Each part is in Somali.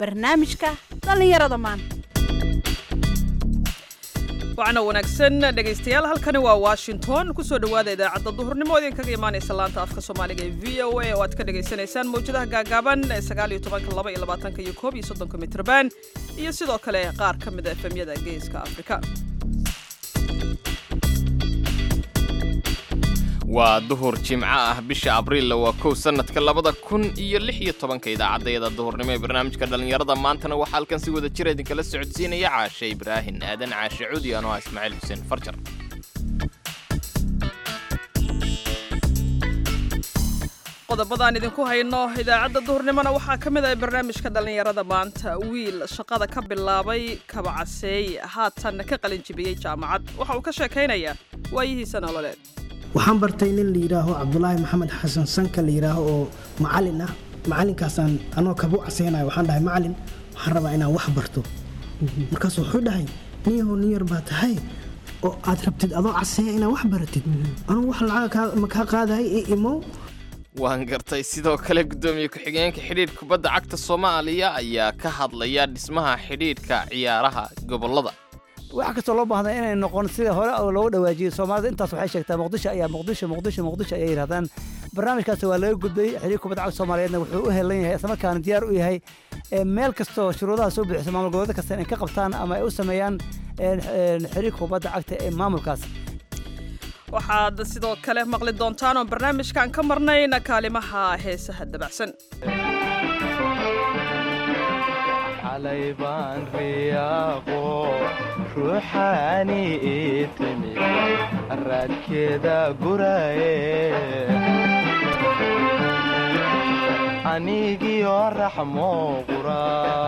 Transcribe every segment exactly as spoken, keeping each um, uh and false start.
barnaamijka dhallinyarada maanta. waxaana wanaagsan dhegaystayaal halkani waa Washington ku soo dhawaada idaacadda duhurnimo idin kaga imaanaysa laanta afka Soomaaliga ee V O A oo aad ka dhageysanaysaan mawjadaha gaagaaban ee sagaal iyo toban, laba iyo labaatan iyo koob iyo soddon mitir baan iyo sidoo kale qaar ka mid ah F M-yada Geeska Afrika. waa duhur jimco ah bisha abriil waa kow sanadka labada kun iyo lix iyo tobanka idaacadayada duhurnimo ee barnaamijka dhalinyarada maantana waxaa halkan si wada jir idinkala socodsiinaya caashe ibraahin aadan caashe cudi anoo ah ismaaciil xuseen farjar. qodobadaan idinku hayno idaacadda duhurnimona waxaa ka mid ah barnaamijka dhalinyarada maanta. wiil shaqada ka bilaabay kabacaseey haatan ka qalin jibiyey jaamacad waxa uu ka sheekaynayaa waayihiisa nololeed. waxaan bartay nin la yidhaaho cabdulaahi maxamed xasan sanka la yidhaaho oo macalin ah. macalinkaasaan anoo kabu caseynayo waxaan dhahay macalin waxaan rabaa inaan wax barto. markaas wuxuu dhahay niyahow nin yar baa tahay oo aad rabtid adoo caseeya inaad wax baratid anugu wax lacaga ma kaa qaadahay i imow. waan gartay. sidoo kale guddoomiye ku-xigeenka xidhiidhka kubadda cagta Soomaaliya ayaa ka hadlaya dhismaha xidhiidhka ciyaaraha gobolada. wax kastoo loo baahday inay noqon sida hore oo loogu dhawaajiyay Soomaalida intaas waxay sheegtaa Muqdisho ayaa Muqdisho Muqdisho Muqdisho ay yiraahdaan. barnaamijkaas waa laga gudbay xiriirka kubadda cagta Soomaaliyeedna wuxuu u helan yahay isla markaana diyaar u yahay meel kastoo shuruudaha soo bixisa maamul goboleed kasta in ka qabtaan ama ay u sameeyaan xiriirka kubadda cagta ee maamulkaas. waxaad sidoo kale maqli doontaan oo barnaamijkan ka marnayna kaalimaha heesaha dabacsan. علي بان رياقو روحاني اتمي الراد كده قراي انيقي ورحمو قرا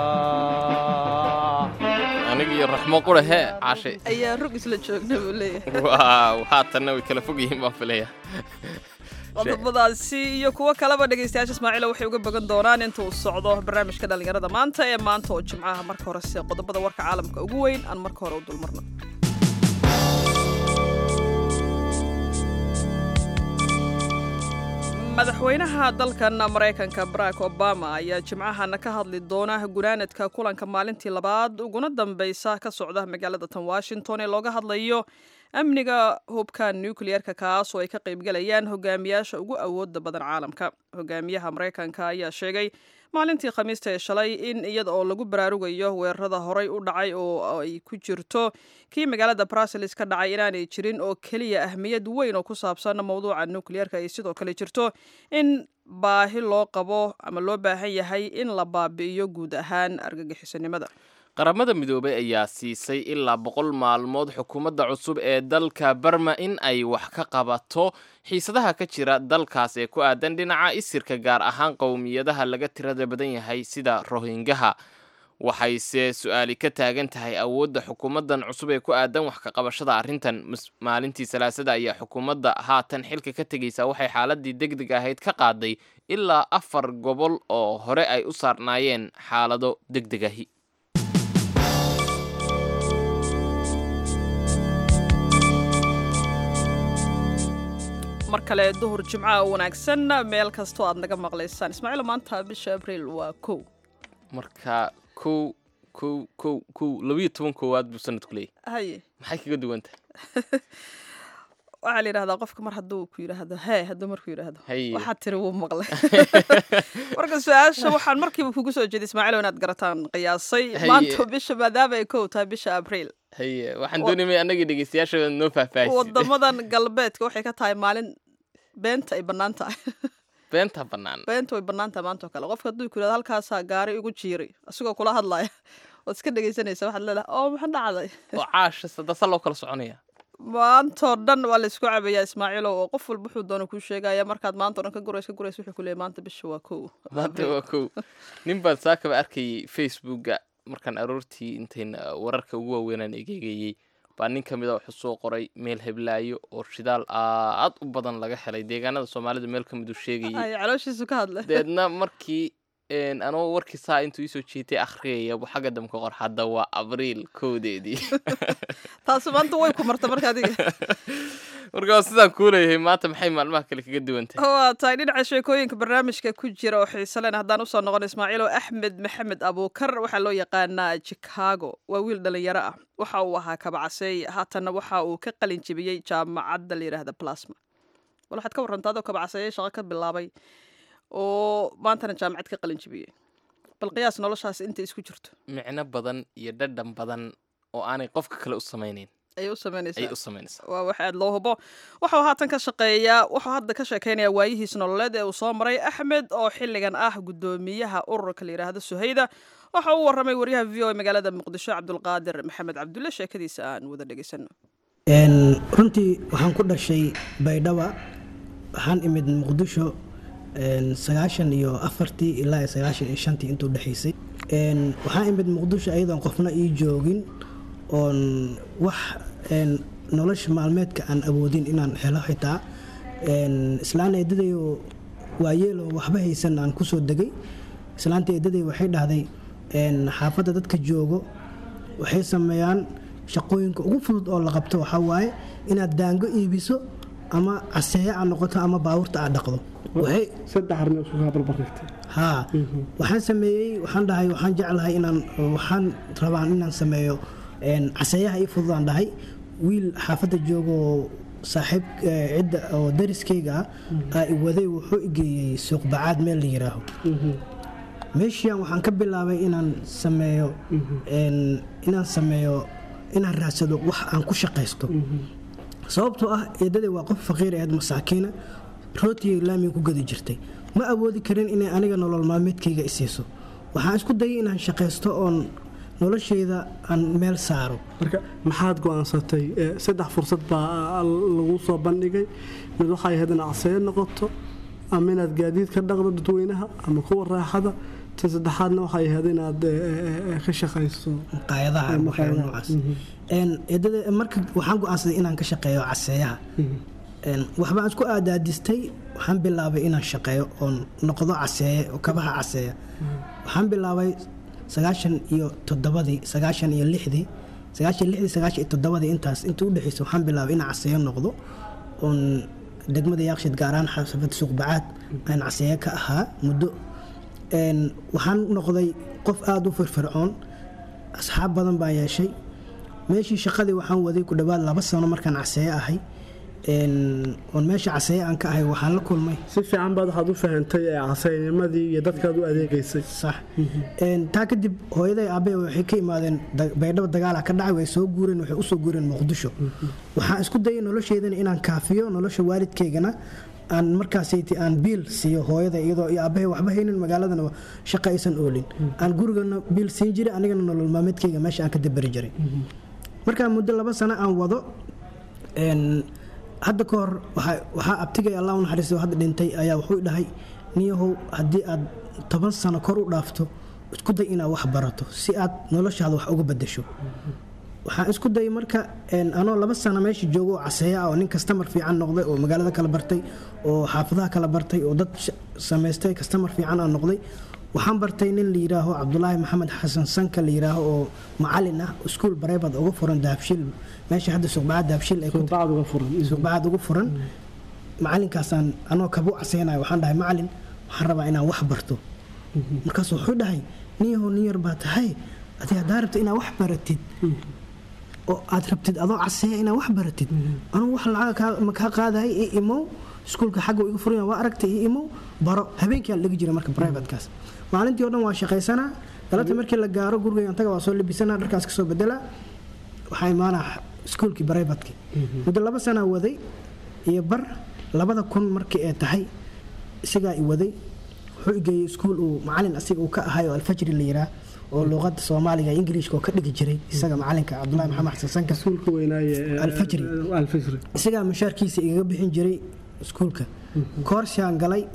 anigii raxmo qurahe caashe ayaa rug isla joogna buu leeyahay. waaw haatanna way kala fog yihiin baan filaya. qodobadaasi iyo kuwo kaleba dhegaystayaasha Ismaaciil waxay uga bagan doonaan inta uu socdo barnaamijka dhalinyarada maanta ee maanta oo jimcaha. marka hore si qodobada warka caalamka ugu weyn aan marka hore u dulmarno. madaxweynaha dalkan Mareykanka Barack Obama ayaa jimcahan ka hadli doona gunaanadka kulanka maalintii labaad uguna dambaysa ka socda magaalada tan Washington ee looga hadlayo amniga hubka nuclear-ka kaas oo ay ka qaybgalayaan hogaamiyaasha ugu awoodda badan caalamka. hogaamiyaha Mareykanka ayaa sheegay maalintii Khamiista ee shalay in iyada oo lagu baraarugayo weerarada horey u dhacay oo ay ku jirto kii magaalada Brussels ka dhacay inaanay jirin oo kaliya ahmiyad weyn oo ku saabsan mawduuca nuclear-ka ay sidoo kale jirto in baahi loo qabo ama loo baahan yahay in la baabi'iyo guud ahaan argagixisanimada. qaramada midoobay ayaa siisay ilaa boqol maalmood xukuumadda cusub ee dalka Burma in ay wax ka qabato xiisadaha ka jira dalkaas ee ku aadan dhinaca isirka gaar ahaan qowmiyadaha laga tirada badan yahay sida Rohingya. waxayse su'aali ka taagan tahay awoodda xukuumaddan cusub ee ku aadan wax ka qabashada arrintan. maalintii Salaasada ayaa xukuumadda haatan xilka ka tegaysa waxay xaaladii degdeg ahayd ka qaaday ilaa afar gobol oo hore ay u saarnaayeen xaalado degdeg ahi. mar kale duhur jimcaha wanaagsan meel kastoo aad naga maqlaysaan. Ismaaciil maanta bisha Abriil waa kow. marka kow kow kow kow labiyo toban koowaad buu sanadku leeyahay. haye maxay kaga duwan tahay? waxaa la yidhahdaa qofka mar hadduu ku yidhaahdo hee hadduu markuu yidhaahdo Haye. waxaa tiri wuu maqlay. marka su-aasha waxaan markiiba kugu soo jeeday Ismaaciil inaad garataan qiyaasay. Haye. maanta bisha maadaama ay kow tahay bisha Abriil haye waxaan doonayay annagii dhegeystayaasha noo faahfaahisay. wadamadan galbeedka waxay ka tahay maalin beenta ay bannaan tahay. beenta bannaan. beenta way bannaan tahay maanta oo kale. qofka hadduu ku yidhahdo halkaasaa gaari igu jiiray asigoo kula hadlaya waad iska dhegaysanaysa waxaad leedahay oo maxaa dhacday. oo caasha sadasa loo kala soconaya. maantoo dhan waa la isku cabayaa Ismaaciil oo qof walba wuxuu doono kuu sheegaya markaad maanta oo dhan ka gurays ka gurays wuxuu ku leeyahay maanta bisha waa kow. maanta waa kow. nin baan saakaba arkayay Facebooka markaan aroortii intayn wararka ugu waaweynaan egeegayay baa nin ka mid ah wuxuu soo qoray meel heblaayo oo shidaal aad u badan laga helay deegaanada Soomaalida meel ka mid uu sheegayay. ay calooshiisu ka hadlay. deedna markii een anoo warkii saa intuu isoo jeetay akhriyay buu xagga dambe qor hadda waa Abriil kowdeedii. taas maanta way ku martay marka adiga. markaa sidaan kuu leeyahay maanta maxay maalmaha kale kaga duwan tahay waa tahay dhinaca sheekooyinka barnaamijka ku jira oo xiise leen haddaan usoo noqon ismaaciilo axmed maxamed abuukar waxaa loo yaqaanaa chicago waa wiil dhalinyaro ah waxa uu ahaa kabacasey haatanna waxa uu ka qalin jebiyey jaamacadda la yidhaahda plasma bal waxaad ka warrantaa adoo kabacaseeye shaqo ka bilaabay oo maantana jaamacad ka qalin jebiyey bal qiyaas noloshaas inta isku jirto micno badan iyo dhadhan badan oo aanay qofka kale u samaynayn ayay u samaynaysaa ayay u samaynaysaa waa wax aad loo hubo wuxuu haatan ka shaqeeyaa wuxuu hadda ka sheekeynayaa waayihiis nololeed ee uu soo maray axmed oo xilligan ah guddoomiyaha ururka la yidhaahdo suhayda waxa uu warramay waryaha v o a magaalada muqdisho cabdulqaadir maxamed cabdulle sheekadiisa aan wada dhegaysano runtii waxaan ku dhashay baydhaba waxaan imid muqdisho sagaashan iyo afartii ilaa sagaashan iyo shantii intuu dhexaysay waxaan imid muqdisho ayadoon qofna ii joogin oon wax nolosha maalmeedka aan awoodin inaan helo xitaa islaan eedadayo waayeelo waxba haysan aan kusoo degay islaanta eedaday waxay dhahday xaafadda dadka joogo waxay sameeyaan shaqooyinka ugu fudud oo la qabto waxaa waaye inaad daango iibiso ama caseeyo aad noqoto ama baabuurta aad dhaqdo haa waxaan sameeyey waxaan dhahay waxaan jeclahay inaan waxaan rabaan inaan sameeyo caseeyaha ii fududaan dhahay wiil xaafadda joogoo saaxiib cidda oo dariskayga ah aa i waday wuxuu igeeyey suuq bacaad meel la yiraaho meeshiyan waxaan ka bilaabay inaan sameeyo inaan sameeyo inaan raadsado wax aan ku shaqaysto sababtoo ah eedaday waa qof faqiir aheed masaakiina rootiyay laamiga ku gadi jirtay ma awoodi karin inay aniga nolol maalmeedkayga isiiso waxaan isku dayay inaan shaqaysto oon noloshayda aan meel saaro marka maxaad go'aansatay saddex fursad baa lagu soo bandhigay mid waxay ahayd inaad caseeyo noqoto ama inaad gaadiid ka dhaqdo dadweynaha ama kuwa raaxada ta saddexaadna waxay ahayd inaad ka shaqayso maqaayadaha noocaas marka waxaan go'aansaday inaan ka shaqeeyo caseeyaha waxbaan isku aadaadistay waxaan bilaabay inaan shaqeeyo oon noqdo caseeye oo kabaha caseeya waxaan bilaabay sagaashan iyo toddobadii sagaashan iyo lixdii sagaashan lixdii sagaashan iyo toddobadii intaas inta u dhexaysa waxaan bilaabay inaan caseeyo noqdo oon degmada yaaqshid gaaraan xaafadda suuq bacaad aan caseeyo ka ahaa muddo waxaan noqday qof aada u firfircoon asxaab badan baan yeeshay meeshii shaqadii waxaan waday ku dhowaad laba sano markaan caseeyo ahay oon meesha caseeye aan ka ahay waxaan la kulmay si fiican baad waxaad u fahantay caseynimadii iyo dadkaad u adeegaysay sax taa kadib hooyaday aabbe waxay ka imaadeen baydhabo dagaala ka dhacay way soo guureen waxay u soo guureen muqdisho waxaan isku dayay nolosheedana inaan kaafiyo nolosha waalidkaygana aan markaasaytii aan biil siiyo hooyada iyadoo iyo aabbahay waxba haynin magaaladana shaqa aysan oolin aan gurigana biil siin jiray anigana nolol maalmeedkayga meesha aan ka dabari jiray markaa muddo laba sano aan wado hadda ka hor waxaa abtigay allah u naxariisto hadda dhintay ayaa wuxuu dhahay niyahow haddii aad toban sano kor u dhaafto isku day inaad wax barato si aad noloshaada wax uga bedasho waxaan isku dayay marka anoo laba sano meesha joogo oo caseeya ah oo nin kastamar fiican noqday oo magaalada kala bartay oo xaafadaha kala bartay oo dad samaystay kastamar fiican aan noqday waxaan bartay nin la yidhaaho cabdulaahi maxamed xasan sanka la yidhaaho oo macalin ah iskuul bareebad uga furan dahabshil meesha hadda suuqbacad dahabshil ay suuqbacad uga furan macalinkaasaan anoo kabu caseynayo waxaan dhahay macalin waxaan rabaa inaan wax barto markaas wuxuu dhahay niyahow nin yar baa tahay adi haddaa rabta inaad wax baratid oo aad rabtid adoo caseeya inaad wax baratid anuu wax lacaga ma kaa qaadahay ii imow iskuulka xagga iga furan waa aragtay ii imow baro habeenkii aan dhigi jiray marka privatekaas maalintii oo dhan waa shaqaysanaa galabta markii la gaaro gurigayaan taga waa soo labisanaa dharkaas kasoo bedelaa waxaa imaanaa iskuulkii privatekii muddo laba sanaa waday iyo bar labada kun markii ay tahay isagaa i waday wuxuu igeeyey iskuul uu macalin asiga uu ka ahay oo alfajri la yiraa oo luqada soomaaliga ingiriiska oo ka dhigi jiray isaga macalinka cabdulaahi maxamed xasan sanka iskuulka weynaaye alfajri alfajri isagaa mushaarkiisa igaga bixin jiray iskuulka koorshaan galay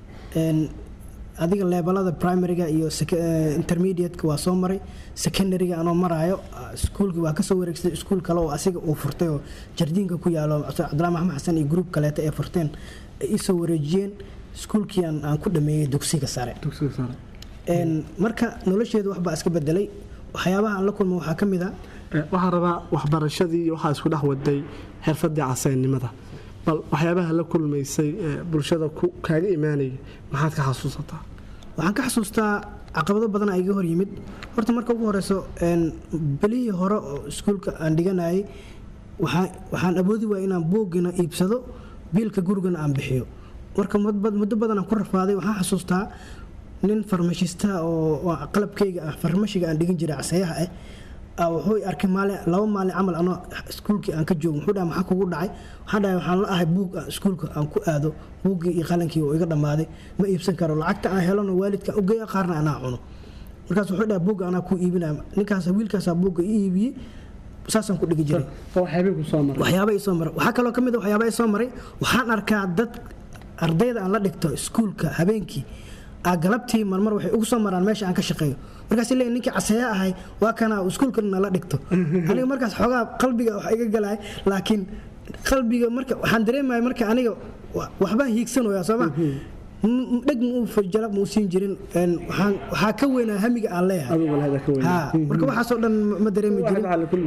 adiga leebelada primaryga iyo intermediateka waa soo maray secondaryga anoo maraayo iskuulkii waa kasoo wareegsaday iskuul kale oo asiga uu furtay oo jardiinka ku yaalo cabdulaahi maxamed xasan iyo gruub kaleeta ee furteen ay isoo wareejiyeen iskuulkii aan ku dhameeyey dugsiga sare marka nolosheedu waxbaa iska bedelay waxyaabaha aan la kulmo waxaa ka mid a waxaan rabaa waxbarashadii waxaa isku dhex waday xirfadii caseynimada bal waxyaabaha la kulmaysay bulshada kaaga imaanayay maxaad ka xasuusataa? waxaan ka xasuustaa caqabado badan ay iga hor yimid. horta marka ugu horeyso bilihii hore oo iskuulka aan dhiganayay waxaan awoodi waayay inaan buugina iibsado, biilka gurigana aan bixiyo. marka muddo badan aan ku rafaaday. waxaan xasuustaa nin farmashista oo qalabkayga ah farmashiga aan dhigin jiray casayaha ah wuxuu arkay maalin laba maalin camal anoo iskuulkii aan ka joogo. wuxuu dhahay maxaa kugu dhacay? waxaan dhahay waxaan la ahay buug iskuulka aan ku aado, buuggii iyo qalankii oo iga dhammaaday, ma iibsan karo, lacagta aan helano waalidka u geeya qaarna anaa cuno. markaas wuxuu dhahay buugga anaa ku iibinaya. ninkaas wiilkaasaa buugga ii iibiyey, saasaan ku dhigi jiray. waxyaaba i soo maray waxaa kaloo ka mid a waxyaaba i soo maray waxaan arkaa dad ardayda aan la dhigto iskuulka habeenkii galabtii marmar waxay ugu soo maraan meesha aan ka shaqeeyo. markaas leeyahay ninkii caseeya ahay waa kana iskuulka nala dhigto. aniga markaas xoogaa qalbiga wax iga galay, laakiin qalbiga marka waxaan dareemayaa marka aniga waxbaan hiigsanayaa sooma dheg ma uu fajala ma uu siin jirin. waxaan waxaa ka weynaa hamiga aan leeyahay. marka waxaasoo dhan ma dareemi jirin.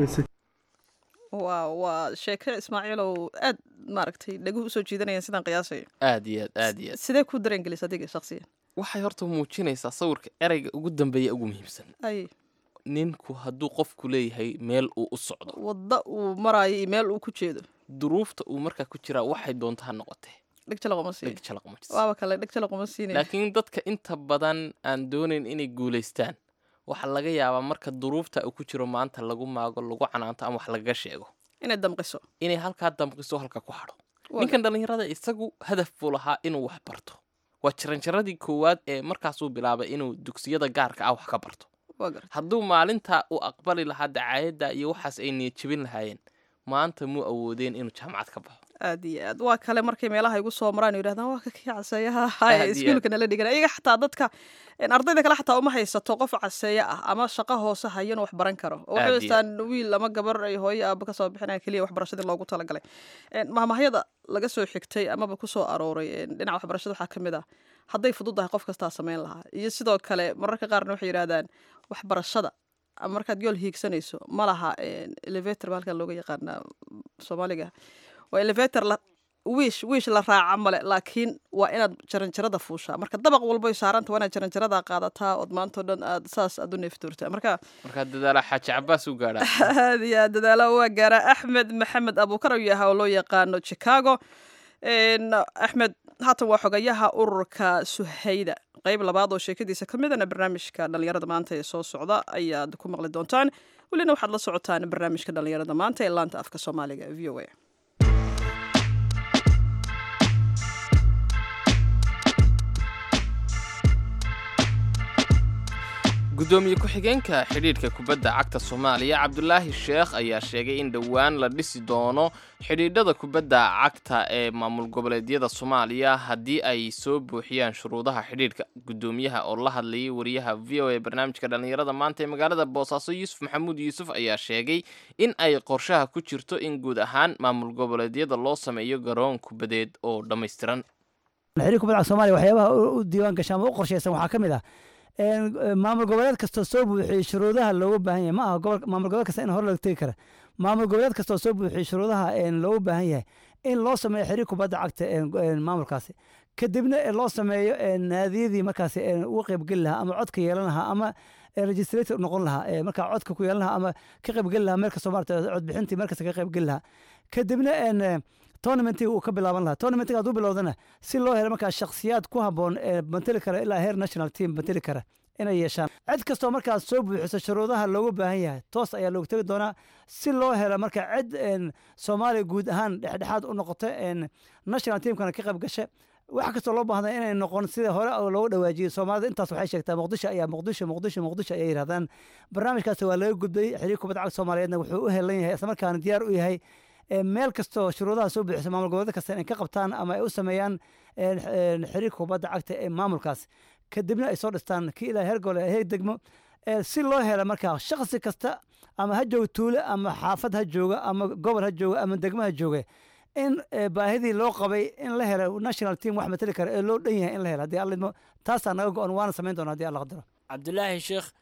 waa waa sheeke Ismaaciilow aad maaragtay dhaguhu usoo jiidanayaan sidaan qiyaasayo. aad iyo aad aad iyo aad sidee ku dareen gelis adiga shakhsiyan? waxay horta muujinaysaa sawirka erayga ugu dambeeya ugu muhiimsan. ay ninku hadduu qofku leeyahay meel uu u socdo, wadda uu maraayo iyo meel uu ku jeedo, duruufta uu markaa ku jiraa waxay doonta ha noqotee waaba kale dhegjalaquma siinay. laakiin dadka inta badan aan doonayn inay guulaystaan waxaa laga yaabaa marka duruufta uu ku jiro maanta lagu maago, lagu canaanto ama wax lagaga sheego inay damqiso inay halkaa damqiso halka ku hadho. ninkan dhallinyarada isagu hadaf buu lahaa inuu wax barto. waa jaranjaradii koowaad ee markaasuu bilaabay inuu dugsiyada gaarka ah wax ka barto. hadduu maalinta uu aqbali lahaa dacaayadda iyo waxaas ay niyad jebin lahaayeen, maanta muu awoodeen inuu jaamacad ka baxo. aad iyo aad waa kale markay meelaha igu soo maraan yidhahdaan waa ka kii caseeyaha haya iskuulka nala dhigan. iyaga xataa dadka ardayda kale xataa uma haysato qof caseeya ah ama shaqo hoose hayan wax baran karo. waxay haystaan wiil ama gabar ay hooyo aaba ka soo bixinaya keliya waxbarashadii loogu talagalay. mahmahyada laga soo xigtay amaba ku soo arooray dhinaca waxbarashada waxaa ka mid ah hadday fududahay qof kastaa samayn lahaa. iyo sidoo kale mararka qaarna waxay yidhahdaan waxbarashada ama markaad yool hiigsanayso ma laha elevator halkan looga yaqaana soomaaliga waa elevator la wiish wiish la raaca male, laakiin waa inaad jaranjarada fuushaa. marka dabaq walboy saaranta waa inaad jaranjarada qaadataa ood maantao dhan aad saas aad u neeftoortaa. marka markaa dadaala xaaji cabaas u gaadhaa. aad iyo aad dadaala waa gaaraa. axmed maxamed abuukar ayuu yahaa oo loo yaqaano Chicago. axmed haatan waa xogayaha ururka Suhayda. qayb labaad oo sheekadiisa ka midana barnaamijka dhalinyarada maanta ee soo socda ayaad ku maqli doontaan. welina waxaad la socotaan barnaamijka dhalinyarada maanta ee laanta afka soomaaliga v o a. gudoomiye ku-xigeenka xidhiidhka kubadda cagta Soomaaliya Cabdulaahi Sheekh ayaa sheegay in dhowaan la dhisi doono xidhiidhada kubadda cagta ee maamul goboleedyada Soomaaliya haddii ay soo buuxiyaan shuruudaha xidhiidhka. gudoomiyaha oo la hadlayay wariyaha V O A barnaamijka dhalinyarada maanta ee magaalada Boosaaso Yuusuf Maxamuud Yuusuf ayaa sheegay in ay qorshaha ku jirto in guud ahaan maamul goboleedyada loo sameeyo garoon kubadeed oo dhammaystiran. xidhiidhka kubadda cagta Soomaaliya waxyaabaha u diiwaan gashay ama u qorshaysan waxaa ka mid ah maamul goboleed kasta soo buuxiyay shuruudaha looga baahan yahay. ma aha gobol maamul goboleed kasta in hor laga tegi kara. maamul goboleed kasta soo buuxiyay shuruudaha looga baahan yahay in loo sameeyo xiriir kubadda cagta maamulkaasi, kadibna loo sameeyo naadiyadii markaasi uga qaybgeli lahaa ama codka yeelan lahaa ama registrator noqon lahaa, markaa codka ku yeelan lahaa ama ka qaybgeli lahaa meel kastoo maarata codbixintii meel kasta ka qaybgeli lahaa. kadibna tournamentii uu ka bilaaban lahaa. tournamentiga hadduu bilowdana si loo helo markaa shakhsiyaad ku habboon ee matali kara ilaa heer national team matali kara inay yeeshaan. cid kastoo markaas soo buuxiso shuruudaha looga baahan yahay toos ayaa loogu tegi doonaa si loo helo marka cid Soomaaliya guud ahaan dhexdhexaad u noqoto national teamkana ka qayb gasha. wax kastoo loo baahday inay noqon sida hore loogu dhawaajiyay. Soomaalida intaas waxay sheegtaa Muqdisho ayaa Muqdisho Muqdisho Muqdisho ay yiraahdaan. barnaamijkaas waa laga gudbay. xiriirka kubadda cagta Soomaaliyeedna wuxuu u helan yahay isla markaana diyaar u yahay meel kastoo shuruudaha soo buuxisa maamul goboleed kasta inay ka qabtaan ama ay u sameeyaan xiriirka kubadda cagta ee maamulkaas, kadibna ay soo dhistaan kii ilaa heer gobol heer degmo si loo helo markaa shakhsi kasta ama ha joogo tuulo ama xaafad ha jooga ama gobol ha jooga ama degmo ha jooga in baahidii loo qabay in la helo national team wax matali kara ee loo dhan yahay in la helo. haddii alla idmo taasaa naga go-an waana samayn doonaa haddii alla qadaro. cabdulaahi sheekh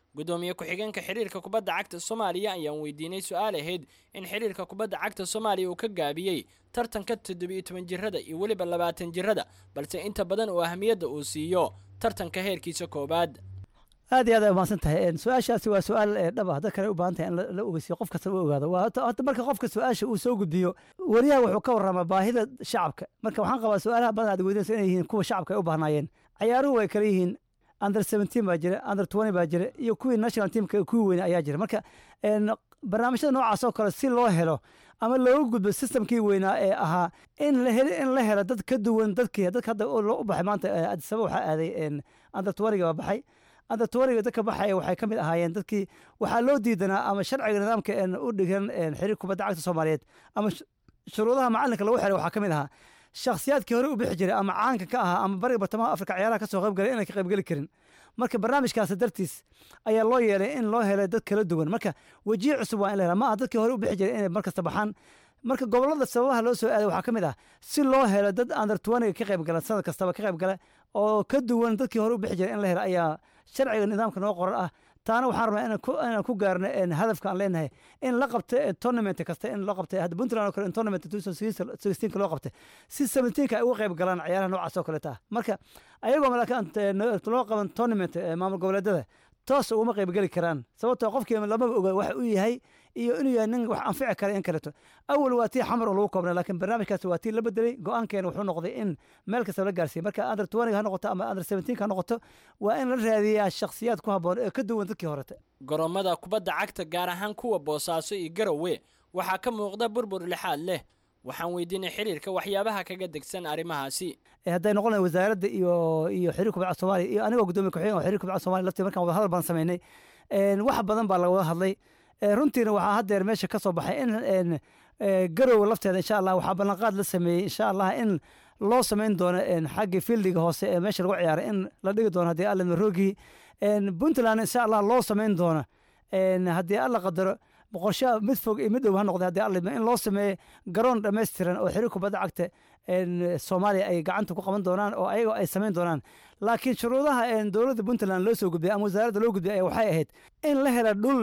gudoomiye ku-xigeenka xiriirka kubadda cagta soomaaliya ayaan weydiinay su-aal ahayd in xiriirka kubadda cagta soomaaliya uu ka gaabiyey tartanka toddobiyo toban jirada iyo weliba labaatan jirada balse inta badan oo ahmiyadda uu siiyo tartanka heerkiisa koobaad. aad iyo aad ay umahadsan tahay su-aashaasi waa su-aal dhab ah dad kale u baahan tahay in la ogeysiyo qof kasta u ogaado waa hata marka qofka su-aasha uu soo gudbiyo wariyaha wuxuu ka warramaa baahida shacabka marka waxaan qabaa su-aalaha badan aad weydiinaysa inay yihiin kuwa shacabka ay u baahnaayeen ciyaaruhu way kala yihiin under seventeen baa jira under twenty baa jira iyo kuwii national teamka kuwii weyne ayaa jira marka barnaamijyada noocaas oo kale si loo helo ama looga gudbo systemkii weynaa ee ahaa in la helo in la helo dad ka duwan dadkii dadka hadda loo u baxay maanta Addis Ababa waxaa aaday under twenty baa baxay under twenty dadka baxaya waxay ka mid ahaayeen dadkii waxaa loo diidanaa ama sharciga nidaamka u dhigan xiriir kubadda cagta Soomaaliyeed ama shuruudaha macalinka lagu xiray waxaa ka mid ahaa shakhsiyaadkii hore u bixi jiray ama caanka ka ahaa ama bariga bartamaha Afrika ciyaaraha ka soo qayb galay inay ka qayb gali karin marka barnaamijkaas dartiis ayaa loo yeelay in loo helay dad kala duwan marka wajihi cusub waa in la helaa ma aha dadkii hore u bixi jiray inay markasta baxaan marka gobolada sababaha loo soo aaday waxaa ka mid ah si loo helo dad under twenty ka qayb gala sanad kastaba ka qayb gala oo ka duwan dadkii hore u bixi jiray in la helo ayaa sharciga nidaamka noo qoran ah taana waxaan rabnaa inaan ku gaarno hadafka aan leenahay in la qabto tournament kasta in loo qabtay hadda Puntland oo kale in tournament twenty sixteen ka loo qabtay si seventeen ka ay uga qayb galaan ciyaaraha noocaas oo kale taa marka ayagoo malaakaan loo qaban tournament maamul goboleedyada toos uma qayb gali karaan sababtoo qofkii lama oga waxa uu yahay iyo inuu yahay nin wax anfici kara in kaleeto awal waa tii xamar oo lagu koobnay laakiin barnaamijkaas waa tii la bedelay go'aankeena wuxuu noqday in meel kasta la gaarsiiyo marka under twenty ha noqoto ama under seventeen ka noqoto waa in la raadiyaa shakhsiyaad ku habboon ee ka duwan dadkii horete garoomada kubadda cagta gaar ahaan kuwa Boosaaso iyo Garowe waxaa ka muuqda burbur lixaad leh waxaan weydiinay xiriirka waxyaabaha kaga degsan arrimahaasi hadday noqonay wasaaradda iyo iyo xiriirka kubadda Soomaaliya iyo anigoo gudoomiye ku-xigeenka xiriirka kubadda Soomaaliya laftii markaan wada hadal baan sameynay wax badan baa laga wada hadlay runtiina waxaa haddeer meesha ka soo baxay in Garowe lafteeda insha Allah waxaa ballanqaad la sameeyey insha Allah in loo sameyn doono xagga fieldiga hoose ee meesha lagu ciyaaray in la dhigi doono haddii alla maroogi Puntland insha Allah loo sameyn doono haddii alla qadaro boqosha mid fog iyo mid dhow ha noqday haddii alla in loo sameeyo garoon dhammaystiran oo xiriir kubadda cagta Soomaaliya ay gacanta ku qaban doonaan oo ayaga ay sameyn doonaan laakiin shuruudaha dowladda Puntland loo soo gudbiyay ama wasaaradda loo gudbiyay waxay ahayd in la helo dhul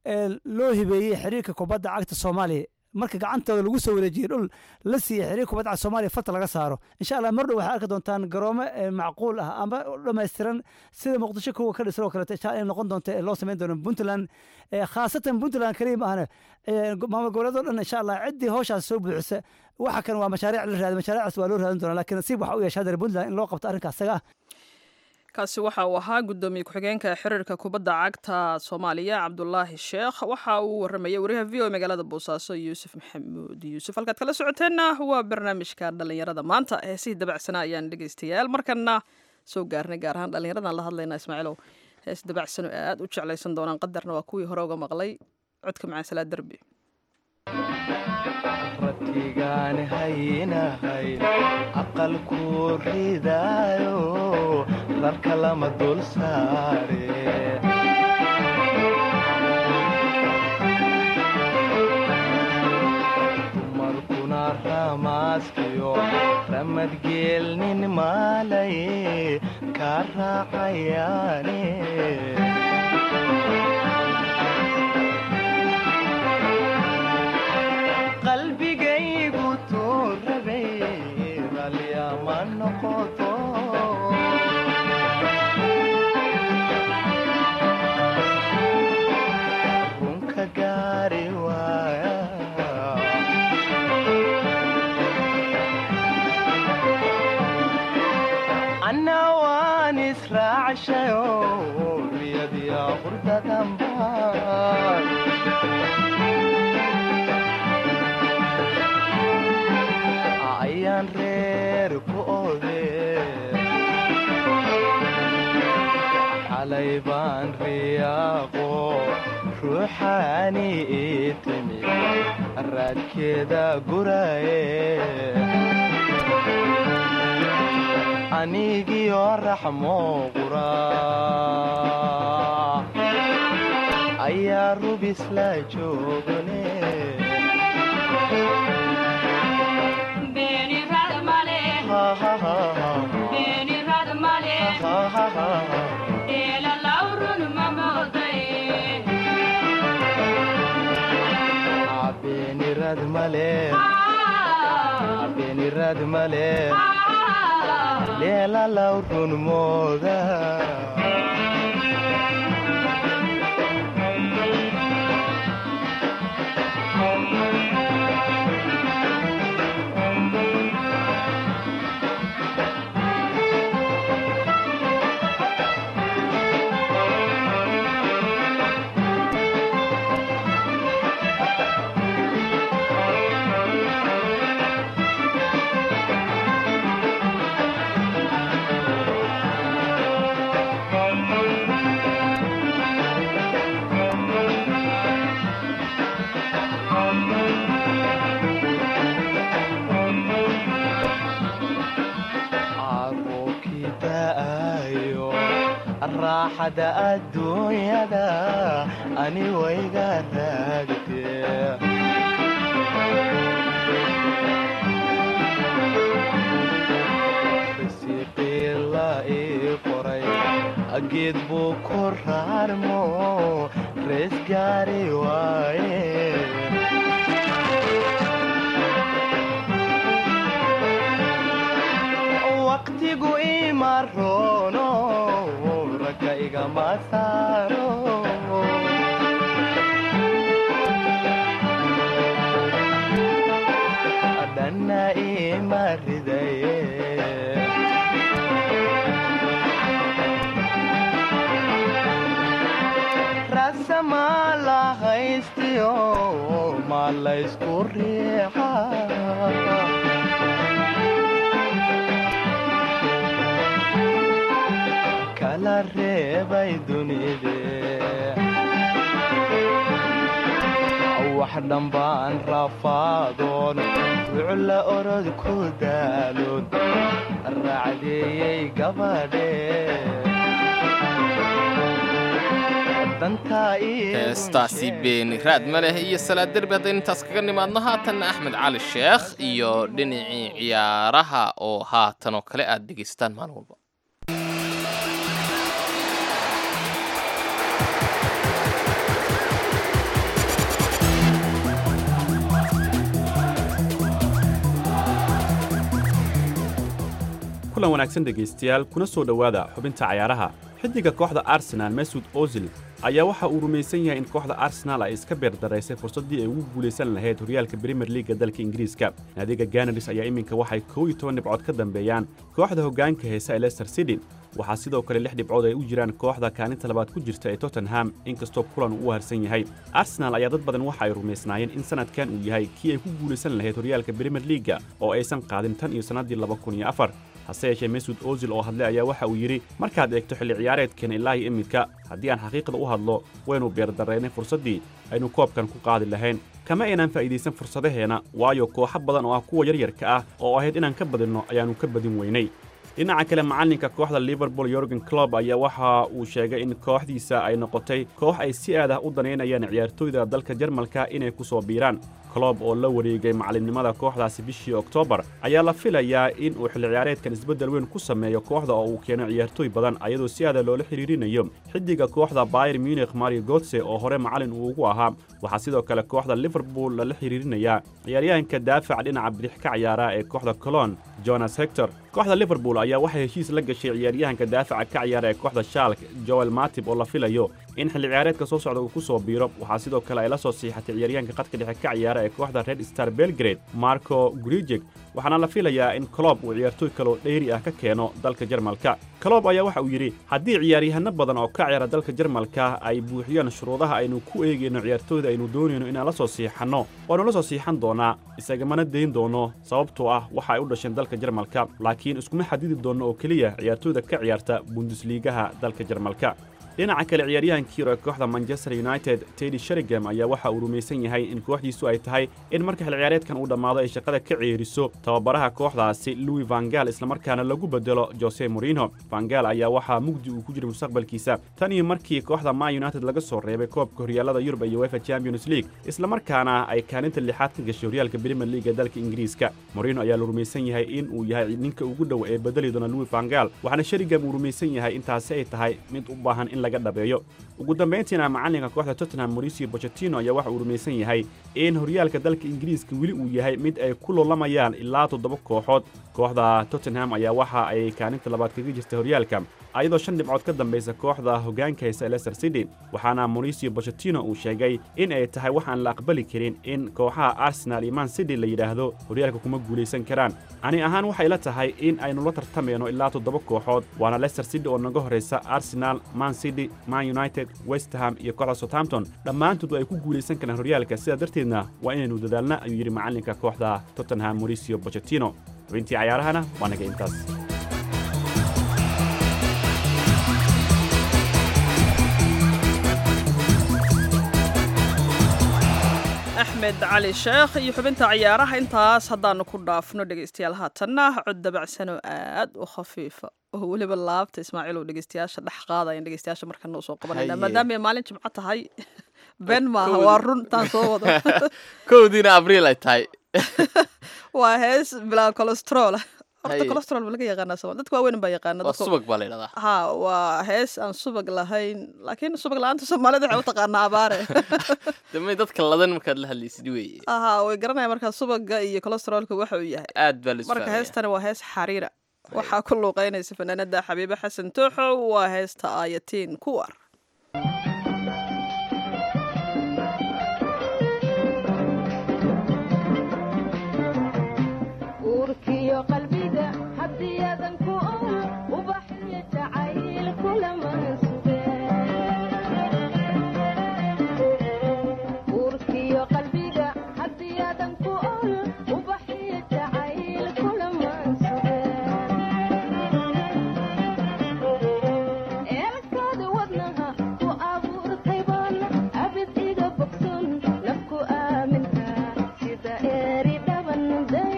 loo hibeeyey xiriirka kubadda cagta Soomaaliya marka gacantooda lagu soo wareejiyay dhul la siiyay xiriirka kubadda cagta Soomaaliya farta laga saaro insha Allah mar dhow waxaad arki doontaan garoomo macquul ah ama dhammaystiran sida Muqdisho kuwa ka dhisan oo kale insha Allah noqon doonto loo sameyn doono Puntland khaasatan Puntland kaliya ma ahna maamul goboleedyo dhan insha Allah ciddii hawshaas soo buuxisa waxa kan waa mashaariic la raadin mashaariicaas waa loo raadin doonaa laakiin nasiib waxa uu yeeshay Puntland in loo qabto arrinkaas asaga kaasi waxa uu ahaa gudoomiye ku-xigeenka xiriirka kubadda cagta Soomaaliya Cabdullaahi Sheekh waxa uu waramayay wariyaha V O magaalada Boosaaso Yuusuf Maxamuud Yuusuf halkaad kala socoteena waa barnaamijka dhalinyarada maanta ee si dabacsan ayaan dhageystayaal markana soo gaarnay gaar ahaan dhalinyaradan la hadlayna Ismaaciilow hees dabacsan oo aad u jeclaysan doonaan qadarna waa kuwii hore uga maqlay codka macaan Salaad Darbi ratigaan haynahay aqalku ridaayo rarka lama dul saare dumarkuna ramaaskiyo ramadgeelnin maalay ka raacayaane qalbigaygu tuurabay ralyama noqoto runka gaari waaya anna waan israacshayo riyadiya qurdadanbaan ayaan reer ku ode xalay baan riyaaqo ruuxaani ii timi raadkeeda guraye anigiyo raxmo qura ayaa rubis la joogane Beni rad male, ela laurun mamoday, male beeniraad male leela law run mooda raaxada adduunyada ani wayga raagtee risiiqii la ii qoray geed buu ku raarmo rees gaari waaye waqtigu ima roono ragga igama saaro dhanna ima ridaye rasama la haystiyo ma laysku riixa kala reebay dunide wax dhambaan rafaadoon wucla orod ku daaloon raacdeeyey gabadhe heestaasi beeniraad ma leh iyo salaad derbi haddaynu intaas kaga nimaadno haatanna axmed cali sheekh iyo dhinacii ciyaaraha oo haatan oo kale aad dhegaystaan maalin walba kulan wanaagsan dhegaystayaal kuna soo dhowaada xubinta cayaaraha xiddiga kooxda Arsenal Mesut Ozil ayaa waxa uu rumaysan yahay in kooxda Arsenal ay iska beerdaraysay fursadii ay ugu guuleysan lahayd horyaalka Premier League dalka Ingiriiska. Naadiga Gunners ayaa iminka waxay kow iyo toban dhibcood ka dambeeyaan kooxda hoggaanka heesa ee Leicester City. waxaa sidoo kale lix dhibcood ay u jiraan kooxda kaalinta labaad ku jirta ee Tottenham inkastoo kulan uu harsan yahay. Arsenal ayaa dad badan waxa ay rumaysnaayeen in sanadkan uu yahay kii ay ku guuleysan lahayd horyaalka Premier League oo aysan qaadin tan iyo sanadii laba kun iyo afar. hase yeeshee Mesut Ozil oo hadlay ayaa waxa uu yiri markaad eegto xilli ciyaareedkan ilaa iyo imidka haddii aan xaqiiqda u hadlo waynu beerdareynay fursadii aynu koobkan ku qaadi lahayn kama aynaan faa'iideysan fursadaheena waayo kooxo badan oo ah kuwa yaryarka ah oo ahayd inaan ka badinno ayaanu ka badin weynay. dhinaca kale macalinka kooxda Liverpool Jurgen Klopp ayaa waxa uu sheegay in kooxdiisa ay noqotay koox ay si aad ah u daneynayaan ciyaartooyda dalka Jarmalka inay ku soo biiraan. Klopp oo la wareegay macalinimada kooxdaasi bishii October ayaa la filayaa in uu xilli ciyaareedkan isbedel weyn ku sameeyo kooxda oo uu keeno ciyaartooy badan ayadoo si aad loola xiriirinayo xiddiga kooxda Bayern Munich Mario Götze oo hore macalin uu ugu ahaa. waxaa sidoo kale kooxda Liverpool la xiriirinaya ciyaaryahanka daafaca dhinaca bidix ka ciyaara ee kooxda Cologne Jonas Hector. kooxda Liverpool ayaa waxay heshiis la gashay ciyaaryahanka daafaca ka ciyaara ee kooxda Schalke Joel Matip oo la filayo in xilli ciyaareedka soo socda uu ku soo biiro. waxaa sidoo kale ay la soo siixatay ciyaaryahanka qadka dhexe ka ciyaara ee kooxda Red Star Belgrade Marko Grujic waxaana la filayaa in Klopp uu ciyaartooy kale oo dheeri ah ka keeno dalka Jarmalka. Klopp ayaa waxa uu yiri haddii ciyaaryahanno badan oo ka ciyaara dalka Jarmalka ay buuxiyaan shuruudaha aynu ku eegayno ciyaartooyda aynu doonayno inaan la soo siixano waanu la soo siixan doonaa isaga mana deyn doono sababtoo ah waxa ay u dhasheen dalka Jarmalka laakiin iskuma xadidi doono oo kaliya ciyaartooyda ka ciyaarta Bundesliga-ha dalka Jarmalka. dhinaca kale ciyaaryahankii hore kooxda Manchester United Teddy Sheringham ayaa waxa uu rumaysan yahay in kooxdiisu ay tahay in marka xilli ciyaareedkan uu dhamaado ay shaqada ka ceeriso tababaraha kooxdaasi Louis van Gaal isla markaana lagu bedelo Jose Mourinho. Van Gaal ayaa waxa mugdi uu ku jiray mustaqbalkiisa tan iyo markii kooxda Man United laga soo reebay koobka horyaalada Yurub iyo UEFA Champions League isla markaana ay kaalinta lixaad ka gashay horyaalka Premier League dalka Ingiriiska. Mourinho ayaa la rumaysan yahay in uu yahay ninka ugu dhow ee bedeli doona Louis van Gaal waxaana Sheringham uu rumaysan yahay intaasi ay tahay mid u baahan in laga dhabeeyo ugu dambayntiina macalinka kooxda Tottenham Mauricio Pochettino ayaa waxa uu rumaysan yahay in horyaalka dalka Ingiriiska weli uu yahay mid ay ku loolamayaan ilaa toddoba kooxood kooxda Tottenham ayaa waxa ay kaalinta labaad kaga jirtay horyaalka ayadoo shan dhibcood ka dambaysa kooxda hoggaanka haysa Leicester City waxaana Mauricio Pochettino uu sheegay in ay tahay waxaan la aqbali karin in kooxaha Arsenal iyo Man City la yiraahdo horyaalka kuma guuleysan karaan ani ahaan waxay la tahay in aynu la tartamayno ilaa toddoba kooxood waana Leicester City oo naga horeysa Arsenal Man City Man United West Ham iyo kooxda Southampton dhammaantood ay ku guuleysan karaan horyaalka sida darteedna waa inaynu dadaalna ayuu yiri macalinka kooxda Tottenham Mauricio Pochettino runtii ciyaarahana waa naga intaas axmed cali sheekh iyo xubinta ciyaaraha intaas haddaanu ku dhaafno dhegaystayaal haatanna cod dabacsan oo aad u khafiifa oo weliba laabta ismaaciil oo dhegaystayaasha dhex qaadayan dhegaystayaasha markana soo qabanayna maadaama ay maalin jimco tahay been maaha waa runtaan soo wado kowdiina abriil ay tahay waa hees bilaa cholesterol horta cholesterol ma laga yaqaanaa Soomaaliya dadka waaweyn baa yaqaana waa subag baa la yiraahdaa ha waa hees aan subag lahayn laakiin subag la'aanta Soomaalida waxay u taqaanaa abaare damay dadka ladan markaad la hadlaysid weeye aha way garanayaan marka subaga iyo cholesterolka waxa uu yahay aad baa la isfahmay marka heestani waa hees xariira waxa ku luuqeynaysa fanaanada Xabiiba Xasan Tooxo waa heesta Ayatiin Kuwar urkiyo qalbiga hadiyadan ku u baxyo jacayl kula mansuube urkiyo qalbiga hadiyadan ku u baxyo jacayl kula mansuube eelkada wadnaha ku abuurtay baan abid iga bogson nafku aaminka sida eeri dhaban day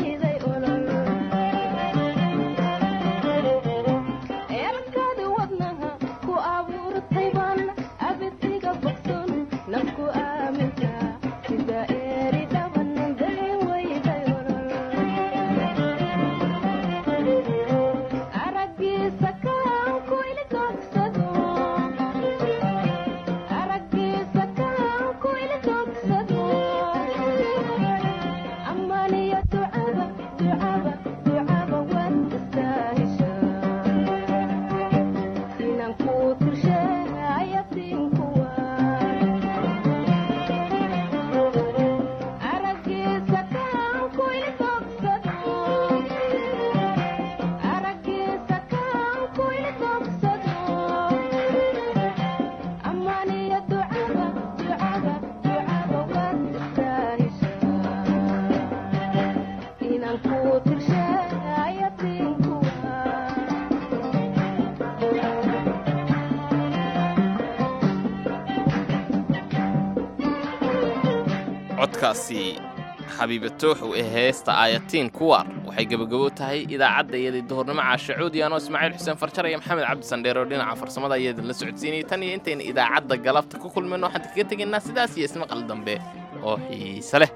codkaasi xabiiba tooxo ee heesta Ayatiin Kuwar waxay gabagabo tahay idaacadda iyadii duhurnimo caashacuud yaano Ismaaciil Xuseen Farjar iyo Maxamed Cabdi Sandheer oo dhinaca farsamada iyada la socodsiinay tan iyo intayna idaacadda galabta ku kulmayno waxaan kaga tagnaa sidaas iyo ismaqal dambe oo xiiso leh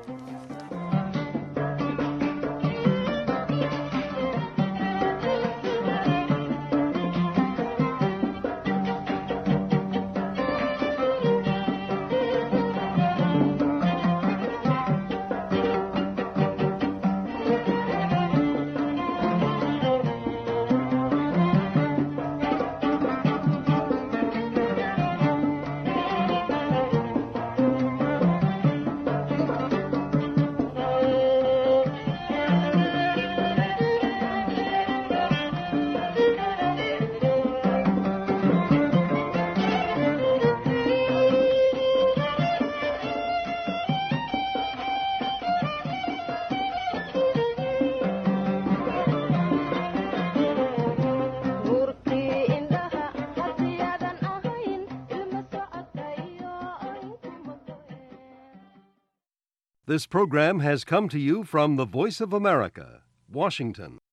This program has come to you from the Voice of America, Washington.